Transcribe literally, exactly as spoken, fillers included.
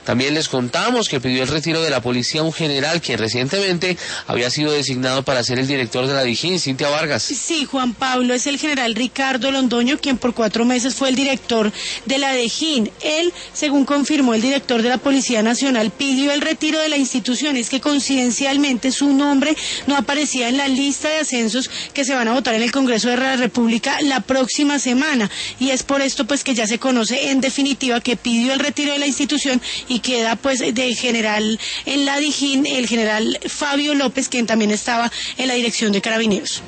También les contamos que pidió el retiro de la policía un general quien recientemente había sido designado para ser el director de la Dijín, Cintia Vargas. Sí, Juan Pablo, es el general Ricardo Londoño, quien por cuatro meses fue el director de la Dijín. Él, según confirmó el director de la Policía Nacional, pidió el retiro de la institución. Es que coincidencialmente su nombre no aparecía en la lista de ascensos que se van a votar en el Congreso de la República la próxima semana, y es por esto pues que ya se conoce en definitiva que pidió el retiro de la institución y queda pues de general en la Dijín el general Fabio López, quien también estaba en la dirección de Carabineros.